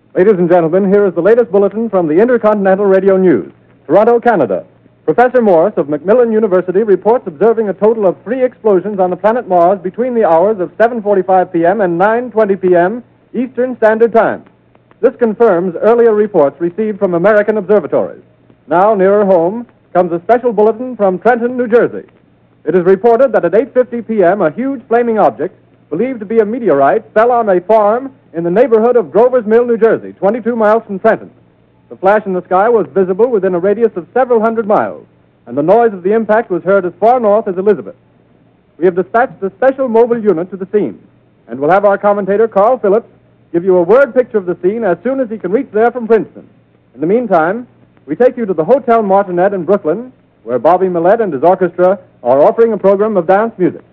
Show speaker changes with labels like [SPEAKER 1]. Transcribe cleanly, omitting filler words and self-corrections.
[SPEAKER 1] Ladies and gentlemen, here is the latest bulletin from the Intercontinental Radio News. Toronto, Canada. Professor Morse of Macmillan University reports observing a total of 3 explosions on the planet Mars between the hours of 7:45 p.m. and 9:20 p.m. Eastern Standard Time. This confirms earlier reports received from American observatories. Now, nearer home, comes a special bulletin from Trenton, New Jersey. It is reported that at 8:50 p.m. a huge flaming object, believed to be a meteorite, fell on a farm in the neighborhood of Grover's Mill, New Jersey, 22 miles from Trenton. The flash in the sky was visible within a radius of several hundred miles, and the noise of the impact was heard as far north as Elizabeth. We have dispatched a special mobile unit to the scene, and we'll have our commentator, Carl Phillips, give you a word picture of the scene as soon as he can reach there from Princeton. In the meantime, we take you to the Hotel Martinet in Brooklyn, where Bobby Millett and his orchestra are offering a program of dance music.